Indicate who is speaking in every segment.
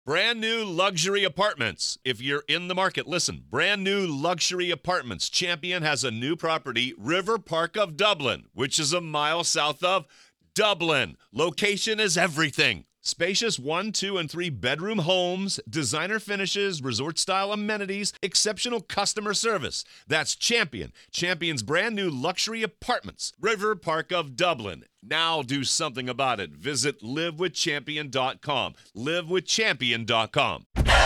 Speaker 1: Brand new luxury apartments. If you're in the market, listen. Brand new luxury apartments. Champion has a new property, River Park of Dublin, which is a mile south of Dublin. Location is everything. Spacious 1, 2, and 3 bedroom homes, designer finishes, resort-style amenities, exceptional customer service. That's Champion. Champion's brand new luxury apartments, River Park of Dublin. Now do something about it. Visit livewithchampion.com. Livewithchampion.com.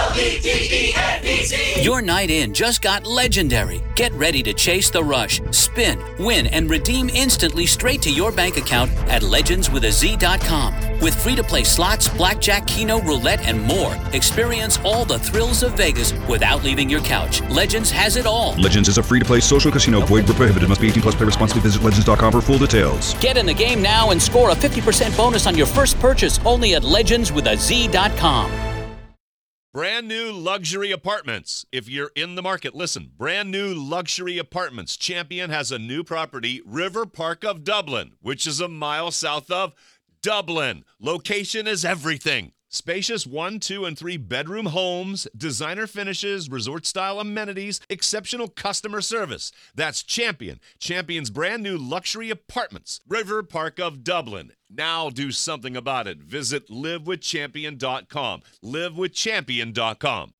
Speaker 2: LVDENBC. Your night in just got legendary. Get ready to chase the rush, spin, win, and redeem instantly straight to your bank account at legendswithaz.com. With free-to-play slots, blackjack, keno, roulette, and more. Experience all the thrills of Vegas without leaving your couch. Legends has it all.
Speaker 3: Legends is a free-to-play social casino. Void where prohibited. Must be 18 plus. Play responsibly. Visit legends.com for full details.
Speaker 2: Get in the game now and score a 50% bonus on your first purchase only at legendswithaz.com.
Speaker 1: Brand new luxury apartments. If you're in the market, listen. Brand new luxury apartments. Champion has a new property, River Park of Dublin, which is a mile south of Dublin. Location is everything. Spacious 1, 2, and 3 bedroom homes, designer finishes, resort-style amenities, exceptional customer service. That's Champion. Champion's brand new luxury apartments, River Park of Dublin. Now do something about it. Visit livewithchampion.com. Livewithchampion.com.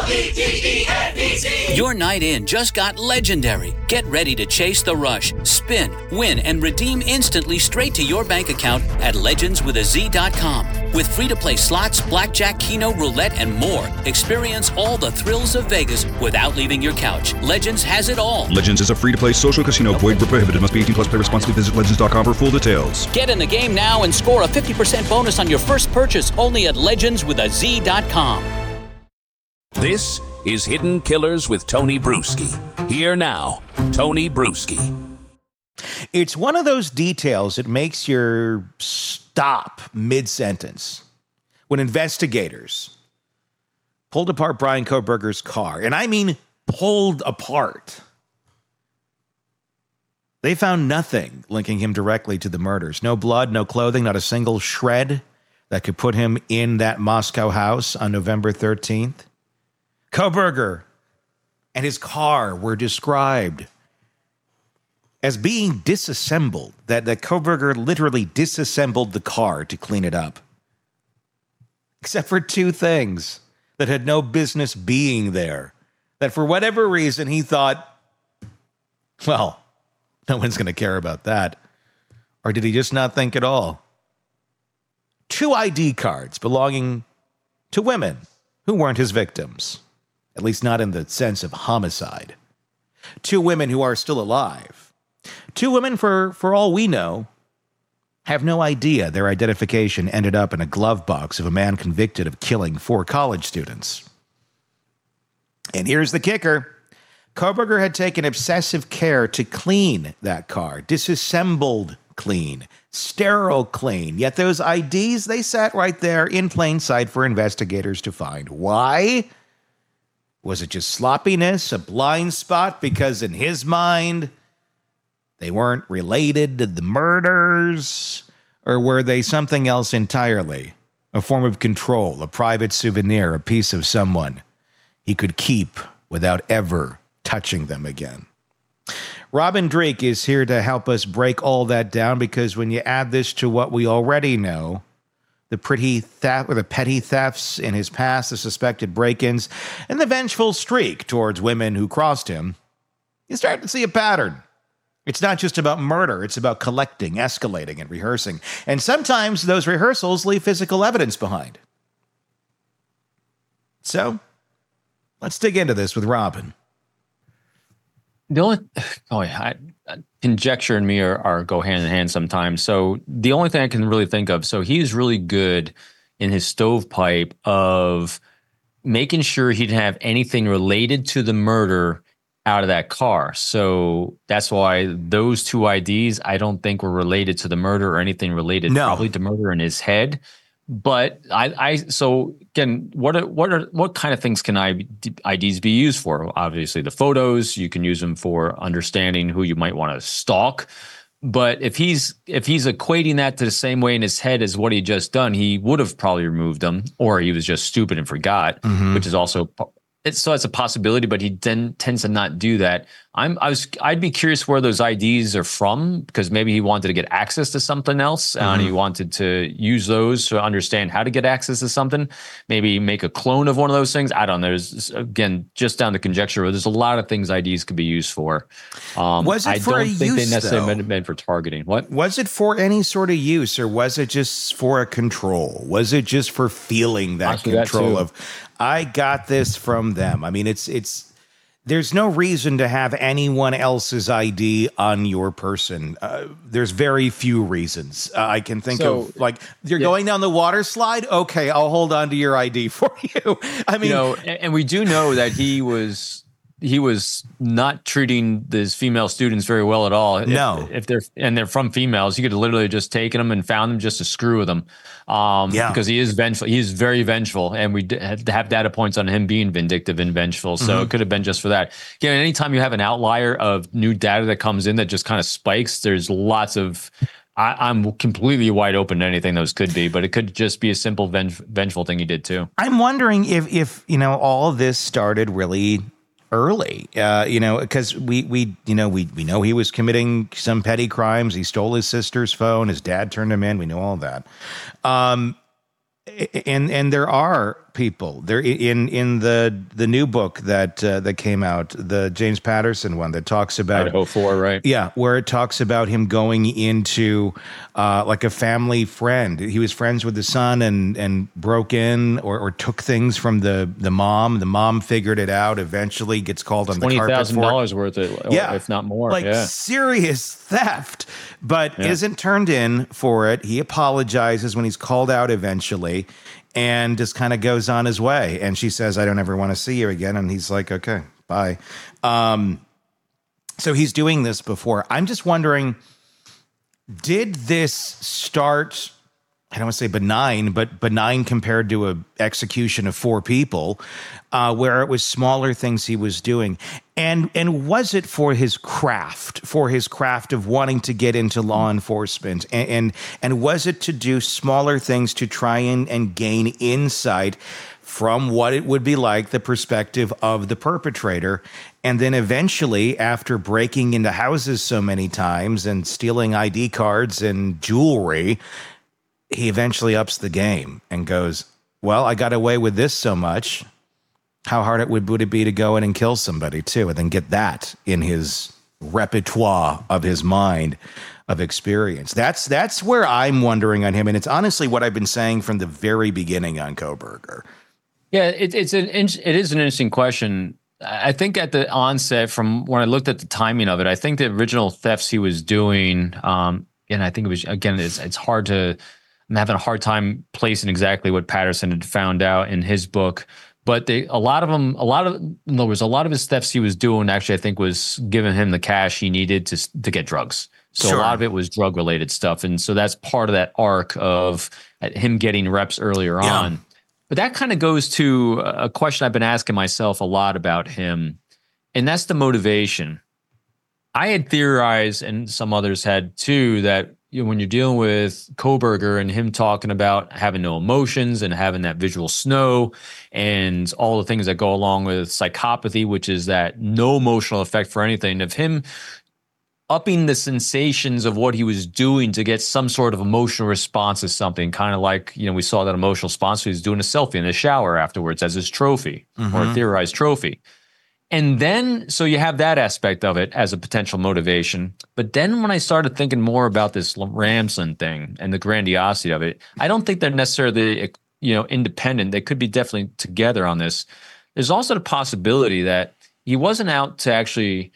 Speaker 1: LVDENBC.
Speaker 2: Your night in just got legendary. Get ready to chase the rush, spin, win, and redeem instantly straight to your bank account at legendswithaz.com. With free-to-play slots, blackjack, keno, roulette, and more. Experience all the thrills of Vegas without leaving your couch. Legends has it all.
Speaker 3: Legends is a free-to-play social casino. Void where prohibited. Must be 18 plus. Play responsibly. Visit legends.com for full details.
Speaker 2: Get in the game now and score a 50% bonus on your first purchase only at legendswithaz.com.
Speaker 4: This is Hidden Killers with Tony Bruschi. Here now, Tony Bruschi.
Speaker 5: It's one of those details that makes you stop mid-sentence when investigators pulled apart Bryan Kohberger's car. And I mean pulled apart. They found nothing linking him directly to the murders. No blood, no clothing, not a single shred that could put him in that Moscow house on November 13th. Kohberger and his car were described as being disassembled, that Kohberger literally disassembled the car to clean it up. Except for two things that had no business being there. That for whatever reason he thought, well, no one's going to care about that. Or did he just not think at all? 2 ID cards belonging to women who weren't his victims. At least not in the sense of homicide. 2 women who are still alive. 2 women, for all we know, have no idea their identification ended up in a glove box of a man convicted of killing 4 college students. And here's the kicker. Kohberger had taken obsessive care to clean that car. Disassembled clean. Sterile clean. Yet those IDs, they sat right there in plain sight for investigators to find. Why? Was it just sloppiness, a blind spot? Because in his mind, they weren't related to the murders? Or were they something else entirely? A form of control, a private souvenir, a piece of someone he could keep without ever touching them again. Robin Dreeke is here to help us break all that down, because when you add this to what we already know, the petty thefts in his past, the suspected break-ins, and the vengeful streak towards women who crossed him, you start to see a pattern. It's not just about murder. It's about collecting, escalating, and rehearsing. And sometimes those rehearsals leave physical evidence behind. So, let's dig into this with Robin.
Speaker 6: The only, conjecture and me are go hand in hand sometimes. So the only thing I can really think of, so he's really good in his stovepipe of making sure he didn't have anything related to the murder out of that car. So that's why those 2 IDs, I don't think were related to the murder or anything related, probably to murder in his head. But so again, what kind of things can IDs be used for? Obviously, the photos, you can use them for understanding who you might want to stalk. But if he's equating that to the same way in his head as what he just done, he would have probably removed them, or he was just stupid and forgot, which is also it's a possibility. But he then tends to not do that. I'd be curious where those IDs are from, because maybe he wanted to get access to something else and he wanted to use those to understand how to get access to something. Maybe make a clone of one of those things. I don't know. There's, again, just down to conjecture. There's a lot of things IDs could be used for.
Speaker 5: Was it for a use,
Speaker 6: I don't think they necessarily
Speaker 5: though?
Speaker 6: meant for targeting. What?
Speaker 5: Was it for any sort of use, or was it just for a control? Was it just for feeling that
Speaker 6: Possibly that
Speaker 5: control
Speaker 6: too.
Speaker 5: of, I got this from them? I mean, it's there's no reason to have anyone else's ID on your person. There's very few reasons I can think of. Like, you're going down the water slide? Okay, I'll hold on to your ID for you. I mean,
Speaker 6: and we do know that he was not treating his female students very well at all.
Speaker 5: No.
Speaker 6: If they're from females, he could have literally just taken them and found them just to screw with them. Because he is vengeful. He is very vengeful, and we have data points on him being vindictive and vengeful. So it could have been just for that. Again, anytime you have an outlier of new data that comes in that just kind of spikes, there's lots of. I'm completely wide open to anything those could be, but it could just be a simple vengeful thing he did too.
Speaker 5: I'm wondering if all of this started really early, because we know he was committing some petty crimes. He stole his sister's phone. His dad turned him in. We know all that. And there are people there in the new book that came out, the James Patterson one that talks about
Speaker 6: Idaho 4, right?
Speaker 5: Yeah, where it talks about him going into like a family friend. He was friends with the son and broke in or took things from the mom. The mom figured it out. Eventually, gets called on the carpet for
Speaker 6: $20,000 worth of, if not more.
Speaker 5: Like serious theft, but isn't turned in for it. He apologizes when he's called out eventually, and just kind of goes on his way. And she says, I don't ever want to see you again. And he's like, okay, bye. So he's doing this before. I'm just wondering, did this start, I don't want to say benign, but benign compared to an execution of 4 people, where it was smaller things he was doing? And was it for his craft of wanting to get into law enforcement? And was it to do smaller things to try and gain insight from what it would be like, the perspective of the perpetrator? And then eventually, after breaking into houses so many times and stealing ID cards and jewelry, he eventually ups the game and goes, well, I got away with this so much. How hard would it be to go in and kill somebody too, and then get that in his repertoire of his mind of experience? That's where I'm wondering on him, and it's honestly what I've been saying from the very beginning on Kohberger.
Speaker 6: Yeah, it is an interesting question. I think at the onset, from when I looked at the timing of it, I think the original thefts he was doing, and I think it was, again, it's hard to. I'm having a hard time placing exactly what Patterson had found out in his book. But there was a lot of his thefts he was doing, actually, I think, was giving him the cash he needed to get drugs. So
Speaker 5: Sure.
Speaker 6: A lot of it was drug related stuff. And so that's part of that arc of him getting reps earlier on. But that kind of goes to a question I've been asking myself a lot about him. And that's the motivation. I had theorized, and some others had too, that when you're dealing with Kohberger and him talking about having no emotions and having that visual snow and all the things that go along with psychopathy, which is that no emotional effect for anything, of him upping the sensations of what he was doing to get some sort of emotional response to something, kind of like, we saw that emotional response. He was doing a selfie in the shower afterwards as his trophy or a theorized trophy. And then, so you have that aspect of it as a potential motivation. But then when I started thinking more about this Ramsland thing and the grandiosity of it, I don't think they're necessarily, independent. They could be definitely together on this. There's also the possibility that he wasn't out to actually,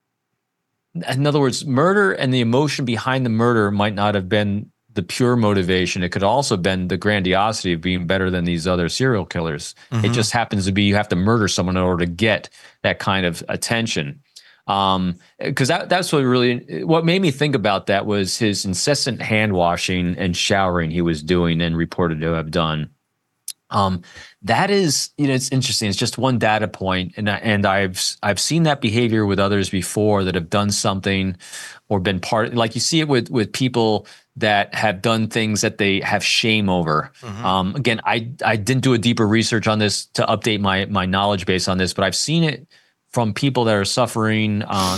Speaker 6: in other words, murder and the emotion behind the murder might not have been the pure motivation. It could also have been the grandiosity of being better than these other serial killers. It just happens to be you have to murder someone in order to get that kind of attention. Because that's what made me think about that was his incessant hand washing and showering he was doing and reported to have done. That is, it's interesting. It's just one data point, and I've seen that behavior with others before that have done something or been part. Like you see it with people that have done things that they have shame over. Again, I didn't do a deeper research on this to update my knowledge base on this, but I've seen it from people that are suffering,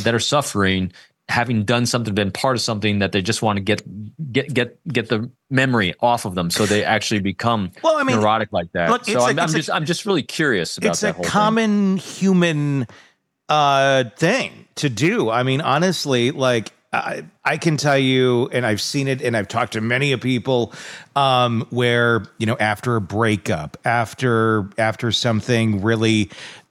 Speaker 6: having done something, been part of something that they just want to get the memory off of them, so they actually become neurotic like that. Look, so I'm just really curious about that whole thing.
Speaker 5: It's a common human thing to do. I mean, honestly, like I can tell you, and I've seen it, and I've talked to many of people where, after a breakup, after something really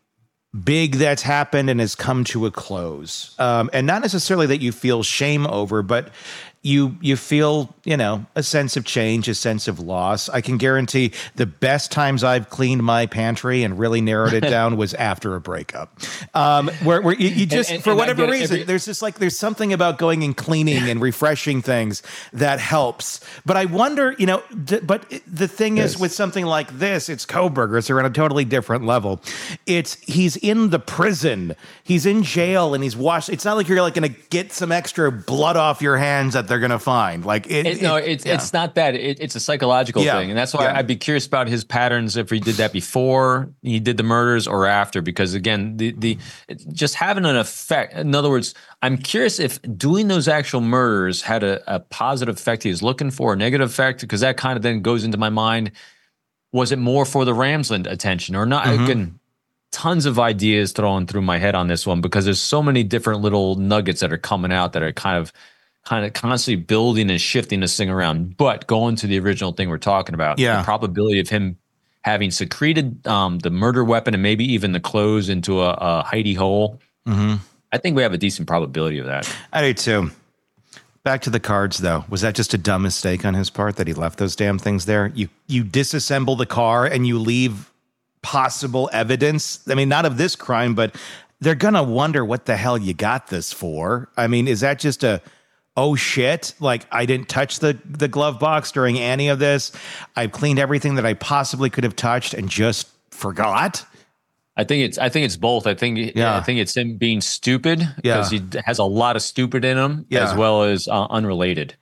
Speaker 5: big that's happened and has come to a close, and not necessarily that you feel shame over, but you feel, a sense of change, a sense of loss. I can guarantee the best times I've cleaned my pantry and really narrowed it down was after a breakup, where you just, for whatever reason, there's something about going and cleaning and refreshing things that helps. But I wonder, but the thing is, with something like this, it's Kohberger, so we're on a totally different level. He's in the prison, he's in jail, and he's washed. It's not like you're like going to get some extra blood off your hands that they're going to find. Like
Speaker 6: it's not that. It's a psychological thing, and that's why I'd be curious about his patterns, if he did that before he did the murders or after. Because again, the just having an effect. In other words, I'm curious if doing those actual murders had a positive effect he was looking for, a negative effect, because that kind of then goes into my mind. Was it more for the Ramsland attention or not? Again, tons of ideas thrown through my head on this one, because there's so many different little nuggets that are coming out that are kind of constantly building and shifting this thing around. But going to the original thing we're talking about, the probability of him having secreted the murder weapon and maybe even the clothes into a hidey hole, I think we have a decent probability of that.
Speaker 5: I do too. Back to the cards, though. Was that just a dumb mistake on his part that he left those damn things there? You disassemble the car and you leave possible evidence. I mean, not of this crime, but they're going to wonder what the hell you got this for. I mean, is that just oh shit, like I didn't touch the glove box during any of this. I've cleaned everything that I possibly could have touched and just forgot?
Speaker 6: I think it's both. I think it's him being stupid, because he has a lot of stupid in him, as well as unrelated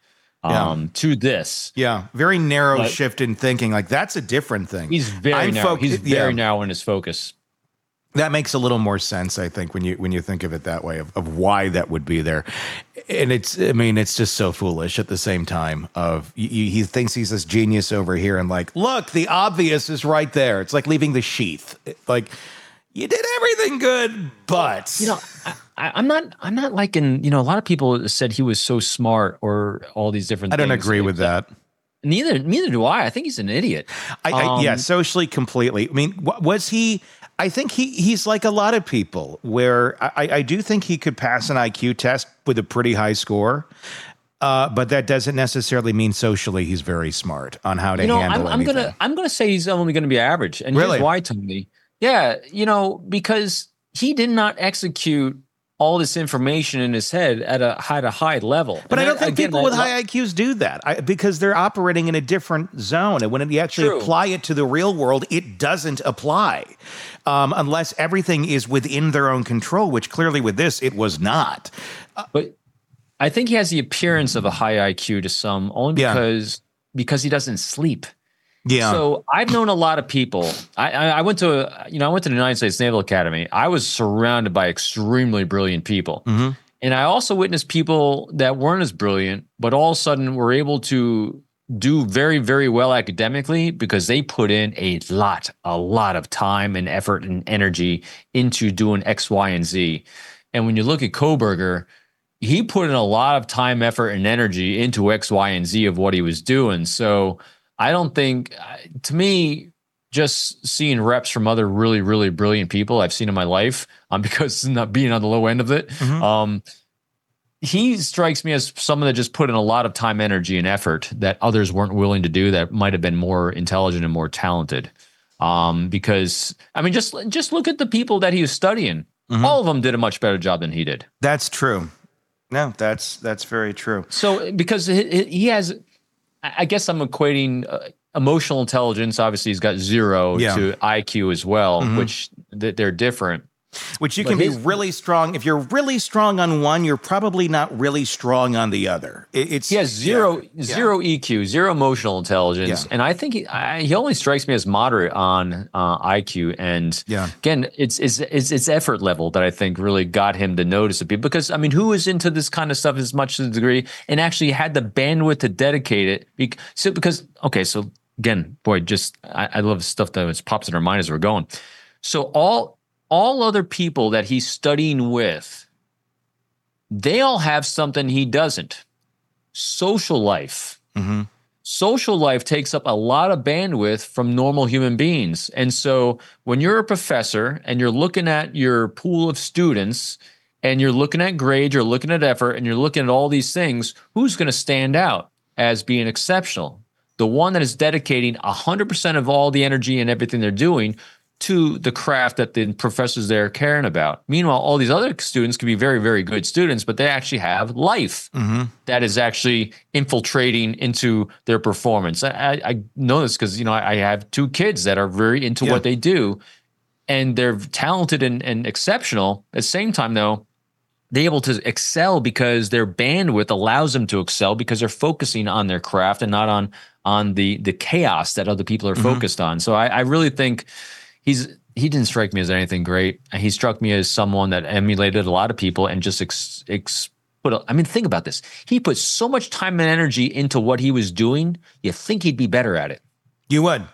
Speaker 6: to this. Yeah,
Speaker 5: very narrow shift in thinking. Like that's a different thing.
Speaker 6: He's very narrow. He's very narrow in his focus.
Speaker 5: That makes a little more sense, I think, when you think of it that way, of why that would be there. And it's just so foolish at the same time. He thinks he's this genius over here, and like, look, the obvious is right there. It's like leaving the sheath. Like, you did everything good, but
Speaker 6: I'm not liking. A lot of people said he was so smart or all these different.
Speaker 5: I don't agree with that.
Speaker 6: Neither do I. I think he's an idiot.
Speaker 5: Socially, completely. I mean, was he? I think he's like a lot of people, where I do think he could pass an IQ test with a pretty high score, but that doesn't necessarily mean socially he's very smart on how to handle anything.
Speaker 6: I'm gonna say he's only gonna be average, and
Speaker 5: really?
Speaker 6: Here's why, Tony. Yeah, because he did not execute all this information in his head at a high level.
Speaker 5: But I don't think people with high IQs do that, because they're operating in a different zone. And when you actually apply it to the real world, it doesn't apply unless everything is within their own control, which clearly with this, it was not.
Speaker 6: But I think he has the appearance of a high IQ to some, only because he doesn't sleep.
Speaker 5: Yeah.
Speaker 6: So I've known a lot of people. I went to the United States Naval Academy. I was surrounded by extremely brilliant people. And I also witnessed people that weren't as brilliant, but all of a sudden were able to do very, very well academically because they put in a lot of time and effort and energy into doing X, Y, and Z. And when you look at Kohberger, he put in a lot of time, effort, and energy into X, Y, and Z of what he was doing. So I don't think, to me, just seeing reps from other really, really brilliant people I've seen in my life, because not being on the low end of it, he strikes me as someone that just put in a lot of time, energy, and effort that others weren't willing to do, that might have been more intelligent and more talented. Because, I mean, just look at the people that he was studying. All of them did a much better job than he did.
Speaker 5: That's true. No, that's very true.
Speaker 6: So, because he has... I guess I'm equating emotional intelligence, obviously, he's got 0
Speaker 5: Yeah.
Speaker 6: to IQ as well, which they're different.
Speaker 5: Which you
Speaker 6: But
Speaker 5: can be
Speaker 6: his-
Speaker 5: really strong. If you're really strong on one, you're probably not really strong on the other. It's
Speaker 6: He has zero EQ, 0 emotional intelligence,
Speaker 5: Yeah.
Speaker 6: and I think he only strikes me as moderate on IQ. And
Speaker 5: Yeah.
Speaker 6: again, it's effort level that I think really got him to notice it. Because I mean, who is into this kind of stuff as much to the degree and actually had the bandwidth to dedicate it? So again, boy, just I love stuff that just pops in our mind as we're going. So all other people that he's studying with, they all have something he doesn't. Social life. Social life takes up a lot of bandwidth from normal human beings. And so when you're a professor and you're looking at your pool of students and you're looking at grades, you're looking at effort, and you're looking at all these things, who's going to stand out as being exceptional? The one that is dedicating 100% of all the energy and everything they're doing to the craft that the professors there are caring about. Meanwhile, all these other students can be very, very good students, but they actually have life that is actually infiltrating into their performance. I know this because, I have 2 kids that are very into what they do, and they're talented and exceptional. At the same time, though, they're able to excel because their bandwidth allows them to excel because they're focusing on their craft and not on the chaos that other people are focused on. So I really think he didn't strike me as anything great. He struck me as someone that emulated a lot of people and just think about this. He put so much time and energy into what he was doing. You think he'd be better at it.
Speaker 5: You would.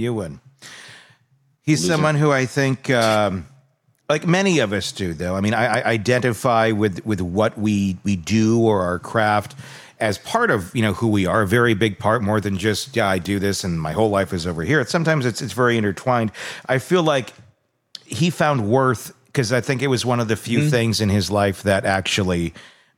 Speaker 5: He's someone who I think, like many of us do, though. I mean, I identify with what we do or our craft as part of, who we are, a very big part, more than just, I do this and my whole life is over here. Sometimes it's very intertwined. I feel like he found worth, because I think it was one of the few things in his life that actually,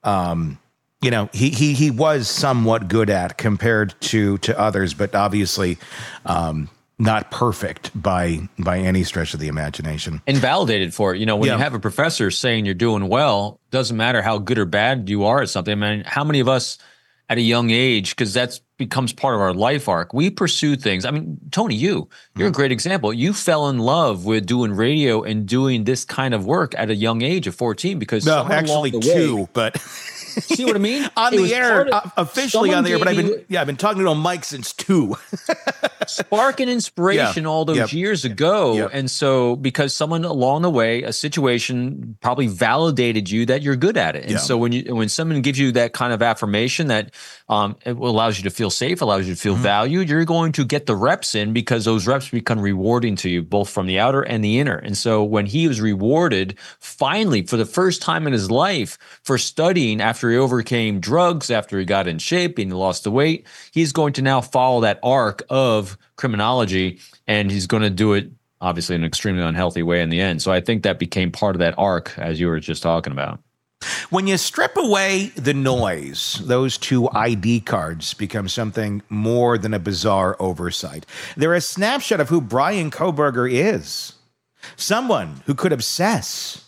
Speaker 5: he was somewhat good at compared to others, but obviously not perfect by any stretch of the imagination.
Speaker 6: And validated for it. When you have a professor saying you're doing well, doesn't matter how good or bad you are at something. I mean, how many of us at a young age, because that becomes part of our life arc, we pursue things. I mean, Tony, you're a great example. You fell in love with doing radio and doing this kind of work at a young age of 14 because
Speaker 5: actually 2, but
Speaker 6: see what I mean?
Speaker 5: On the air, officially on the air, but I've been talking to Mike since 2.
Speaker 6: Spark and inspiration all those years ago. And so because someone along the way, a situation probably validated you that you're good at it. And so when someone gives you that kind of affirmation that it allows you to feel safe, allows you to feel valued, you're going to get the reps in because those reps become rewarding to you, both from the outer and the inner. And so when he was rewarded finally for the first time in his life for studying after he overcame drugs, after he got in shape and he lost the weight, he's going to now follow that arc of criminology, and he's going to do it obviously in an extremely unhealthy way in the end. So I think that became part of that arc, as you were just talking about.
Speaker 5: When you strip away the noise, those 2 ID cards become something more than a bizarre oversight. They're a snapshot of who Bryan Kohberger is. Someone who could obsess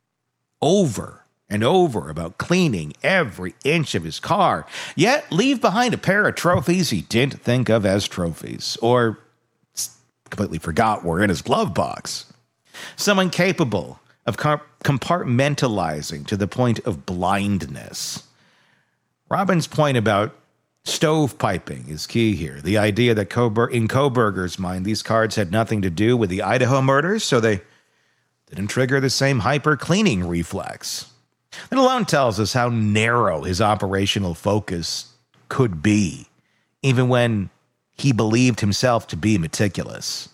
Speaker 5: over and over about cleaning every inch of his car, yet leave behind a pair of trophies he didn't think of as trophies, or completely forgot were in his glove box. Someone capable of compartmentalizing to the point of blindness. Robin's point about stovepiping is key here. The idea that in Kohberger's mind, these cards had nothing to do with the Idaho murders, so they didn't trigger the same hyper-cleaning reflex. That alone tells us how narrow his operational focus could be, even when he believed himself to be meticulous.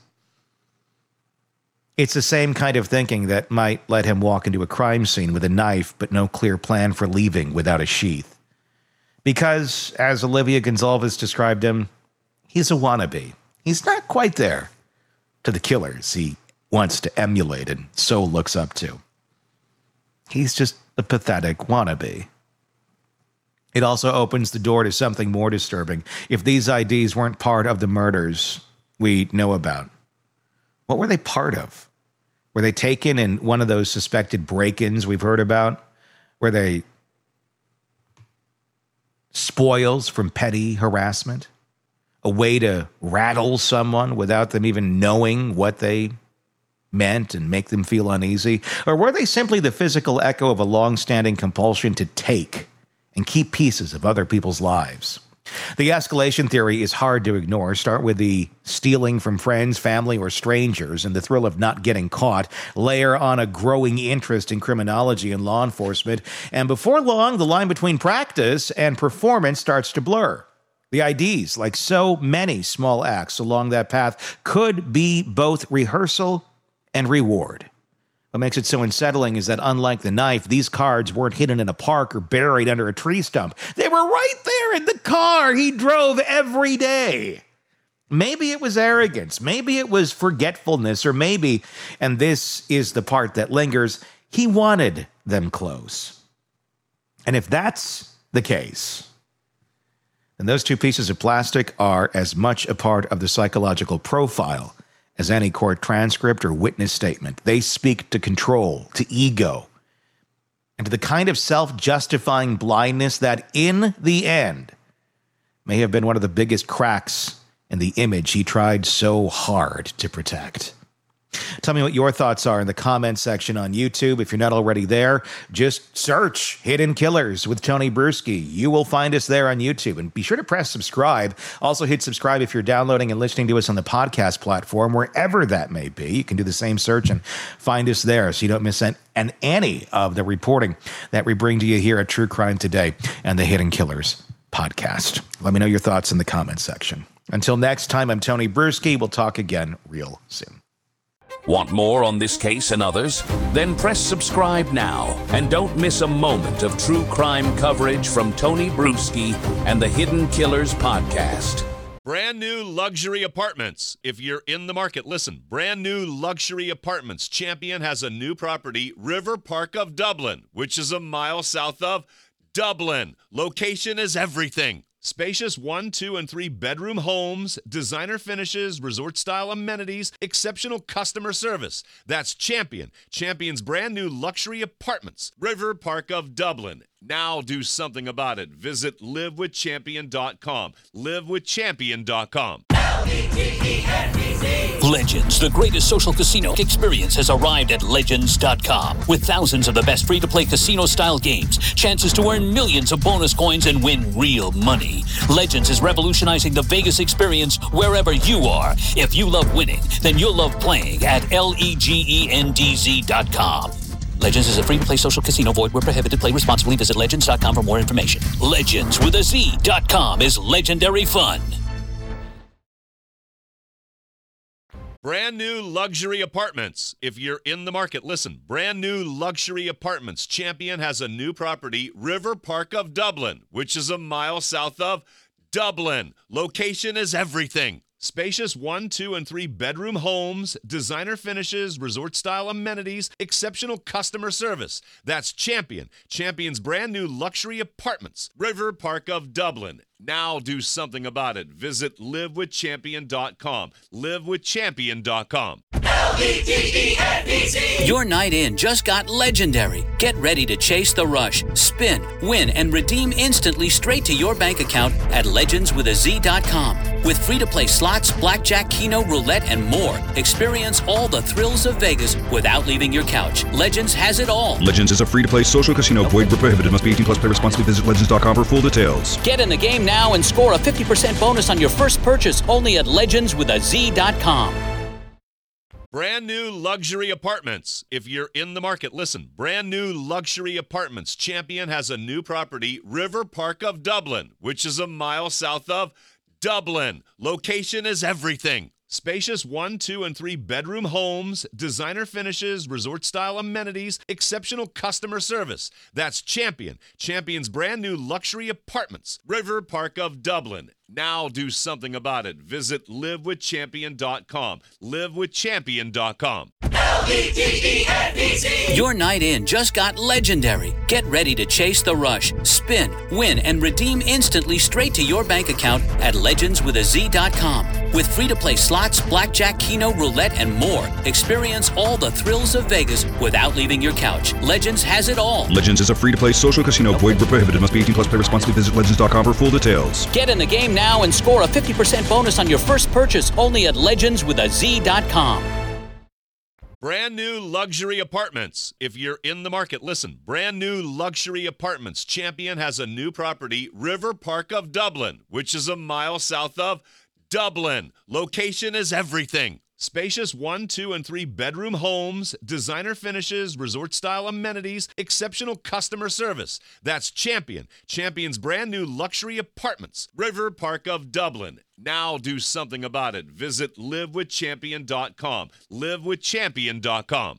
Speaker 5: It's the same kind of thinking that might let him walk into a crime scene with a knife, but no clear plan for leaving without a sheath. Because, as Olivia Gonzalez described him, he's a wannabe. He's not quite there to the killers he wants to emulate and so looks up to. He's just a pathetic wannabe. It also opens the door to something more disturbing. If these IDs weren't part of the murders we know about, what were they part of? Were they taken in one of those suspected break-ins we've heard about? Were they spoils from petty harassment? a way to rattle someone without them even knowing what they meant and make them feel uneasy? Or were they simply the physical echo of a long-standing compulsion to take and keep pieces of other people's lives? The escalation theory is hard to ignore. Start with the stealing from friends, family, or strangers and the thrill of not getting caught. Layer on a growing interest in criminology and law enforcement. And before long, the line between practice and performance starts to blur. The IDs, like so many small acts along that path, could be both rehearsal and reward. What makes it so unsettling is that, unlike the knife, these cards weren't hidden in a park or buried under a tree stump. They were right there in the car he drove every day. Maybe it was arrogance, maybe it was forgetfulness, or maybe, and this is the part that lingers, he wanted them close. And if that's the case, then those two pieces of plastic are as much a part of the psychological profile as any court transcript or witness statement. They speak to control, to ego, and to the kind of self-justifying blindness that, in the end, may have been one of the biggest cracks in the image he tried so hard to protect. Tell me what your thoughts are in the comment section on YouTube. If you're not already there, just search Hidden Killers with Tony Bruschi. You will find us there on YouTube. And be sure to press subscribe. Also hit subscribe if you're downloading and listening to us on the podcast platform, wherever that may be. You can do the same search and find us there so you don't miss any of the reporting that we bring to you here at True Crime Today and the Hidden Killers podcast. Let me know your thoughts in the comment section. Until next time, I'm Tony Bruschi. We'll talk again real soon.
Speaker 4: Want more on this case and others? Then press subscribe now and don't miss a moment of true crime coverage from Tony Bruschi and the Hidden Killers podcast.
Speaker 1: Brand new luxury apartments. If you're in the market, listen. Brand new luxury apartments. Champion has a new property, River Park of Dublin, which is a mile south of Dublin. Location is everything. Spacious 1, 2, and 3 bedroom homes, designer finishes, resort-style amenities, exceptional customer service. That's Champion. Champion's brand new luxury apartments. River Park of Dublin. Now do something about it. Visit livewithchampion.com. livewithchampion.com.
Speaker 2: Legends, the greatest social casino experience, has arrived at Legends.com. With thousands of the best free-to-play casino-style games, chances to earn millions of bonus coins and win real money. Legends is revolutionizing the Vegas experience wherever you are. If you love winning, then you'll love playing at LEGENDZ.com. Legends is a free-to-play social casino. Void where prohibited. Play responsibly. Visit Legends.com for more information. Legends with a Z.com is legendary fun.
Speaker 1: Brand new luxury apartments. If you're in the market, listen. Brand new luxury apartments. Champion has a new property, River Park of Dublin, which is a mile south of Dublin. Location is everything. Spacious 1, 2, and 3 bedroom homes, designer finishes, resort-style amenities, exceptional customer service. That's Champion. Champion's brand new luxury apartments. River Park of Dublin. Now do something about it. Visit livewithchampion.com. livewithchampion.com.
Speaker 2: LEGENDZ. Your night in just got legendary. Get ready to chase the rush, spin, win, and redeem instantly straight to your bank account at legendswithaz.com. With free-to-play slots, blackjack, keno, roulette, and more. Experience all the thrills of Vegas without leaving your couch. Legends has it all.
Speaker 3: Legends is a free-to-play social casino. Void where prohibited. Must be 18 plus. Play responsibly. Visit legends.com for full details.
Speaker 2: Get in the game now and score a 50% bonus on your first purchase only at legendswithaz.com.
Speaker 1: Brand new luxury apartments. If you're in the market, listen. Brand new luxury apartments. Champion has a new property, River Park of Dublin, which is a mile south of Dublin. Location is everything. Spacious 1, 2, and 3 bedroom homes, designer finishes, resort-style amenities, exceptional customer service. That's Champion. Champion's brand new luxury apartments. River Park of Dublin. Now do something about it. Visit livewithchampion.com. livewithchampion.com.
Speaker 2: Your night in just got legendary. Get ready to chase the rush, spin, win, and redeem instantly straight to your bank account at legendswithaz.com. With free-to-play slots, blackjack, keno, roulette, and more, experience all the thrills of Vegas without leaving your couch. Legends has it all.
Speaker 3: Legends is a free-to-play social casino. Void where prohibited. Must be 18 plus. Play responsibly. Visit legends.com for full details.
Speaker 2: Get in the game now and score a 50% bonus on your first purchase only at legendswithaz.com.
Speaker 1: Brand new luxury apartments. If you're in the market, listen. Brand new luxury apartments. Champion has a new property, River Park of Dublin, which is a mile south of Dublin. Location is everything. Spacious 1, 2, and 3 bedroom homes, designer finishes, resort-style amenities, exceptional customer service. That's Champion. Champion's brand new luxury apartments, River Park of Dublin. Now do something about it. Visit livewithchampion.com. Livewithchampion.com.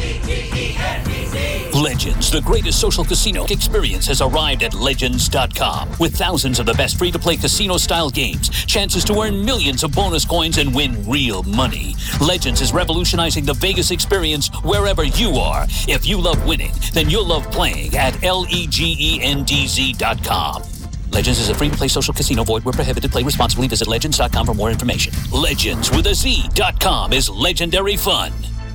Speaker 2: Legends, the greatest social casino experience, has arrived at Legends.com. With thousands of the best free-to-play casino-style games, chances to earn millions of bonus coins and win real money. Legends is revolutionizing the Vegas experience wherever you are. If you love winning, then you'll love playing at LEGENDZ.com. Legends is a free-to-play social casino. Void where prohibited. Play responsibly. Visit Legends.com for more information. Legendswithaz.com is legendary fun.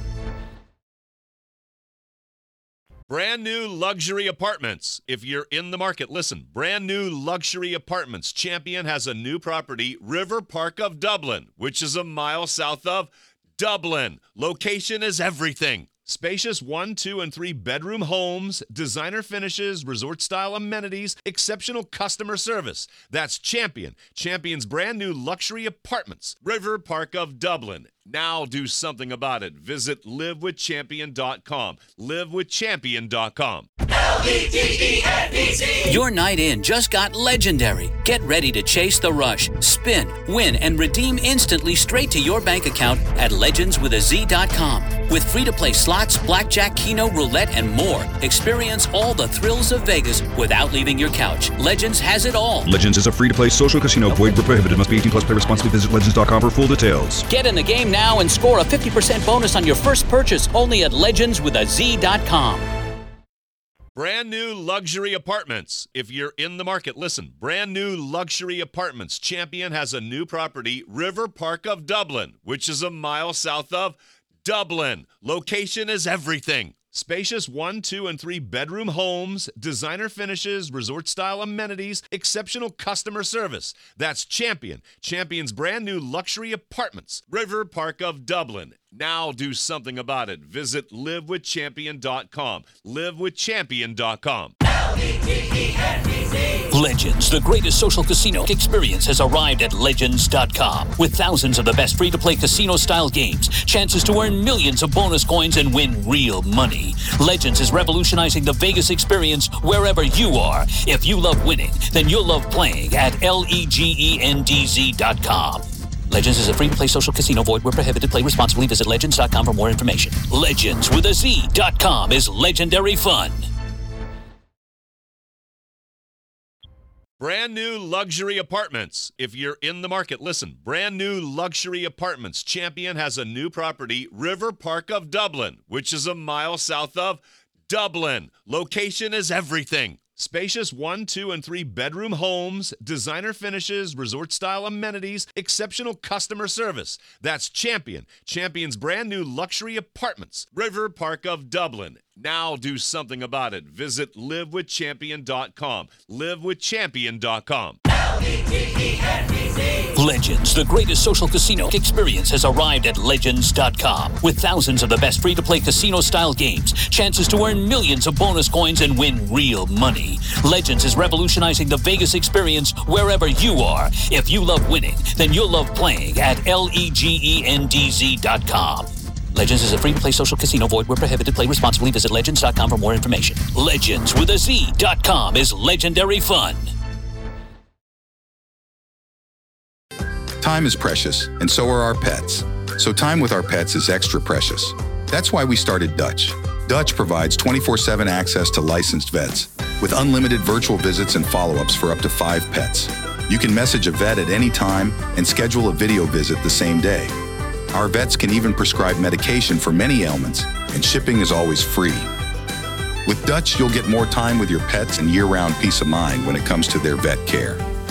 Speaker 1: Brand new luxury apartments. If you're in the market, listen. Brand new luxury apartments. Champion has a new property, River Park of Dublin, which is a mile south of Dublin. Location is everything. Spacious 1, 2, and 3 bedroom homes, designer finishes, resort-style amenities, exceptional customer service. That's Champion. Champion's brand new luxury apartments, River Park of Dublin. Now do something about it. Visit livewithchampion.com. Livewithchampion.com.
Speaker 2: Your night in just got legendary. Get ready to chase the rush, spin, win, and redeem instantly straight to your bank account at legendswithaz.com. With free-to-play slots, blackjack, keno, roulette, and more, experience all the thrills of Vegas without leaving your couch. Legends has it all.
Speaker 3: Legends is a free-to-play social casino. Void where prohibited. Must be 18 plus. Play responsibly. Visit legends.com for full details.
Speaker 2: Get in the game now and score a 50% bonus on your first purchase only at legendswithaz.com.
Speaker 1: Brand new luxury apartments. If you're in the market, listen. Brand new luxury apartments. Champion has a new property, River Park of Dublin, which is a mile south of Dublin. Location is everything. Spacious 1, 2, and 3 bedroom homes, designer finishes, resort-style amenities, exceptional customer service. That's Champion. Champion's brand new luxury apartments, River Park of Dublin. Now do something about it. Visit livewithchampion.com. Livewithchampion.com.
Speaker 2: Legends, the greatest social casino experience, has arrived at Legends.com. With thousands of the best free-to-play casino-style games, chances to earn millions of bonus coins and win real money. Legends is revolutionizing the Vegas experience wherever you are. If you love winning, then you'll love playing at LEGENDZ.com. Legends is a free-to-play social casino. Void where prohibited. Play responsibly. Visit Legends.com for more information. Legendswithaz.com is legendary fun.
Speaker 1: Brand new luxury apartments. If you're in the market, listen. Brand new luxury apartments. Champion has a new property, River Park of Dublin, which is a mile south of Dublin. Location is everything. Spacious 1, 2, and 3 bedroom homes, designer finishes, resort-style amenities, exceptional customer service. That's Champion. Champion's brand new luxury apartments, River Park of Dublin. Now do something about it. Visit livewithchampion.com. Livewithchampion.com.
Speaker 2: Legends, the greatest social casino experience, has arrived at Legends.com. With thousands of the best free-to-play casino-style games, chances to earn millions of bonus coins and win real money. Legends is revolutionizing the Vegas experience wherever you are. If you love winning, then you'll love playing at LEGENDZ.com. Legends is a free-to-play social casino. Void where prohibited. Play responsibly. Visit Legends.com for more information. Legendswithaz.com is legendary fun.
Speaker 7: Time is precious, and so are our pets. So time with our pets is extra precious. That's why we started Dutch. Dutch provides 24/7 access to licensed vets, with unlimited virtual visits and follow-ups for up to 5 pets. You can message a vet at any time and schedule a video visit the same day. Our vets can even prescribe medication for many ailments, and shipping is always free. With Dutch, you'll get more time with your pets and year-round peace of mind when it comes to their vet care.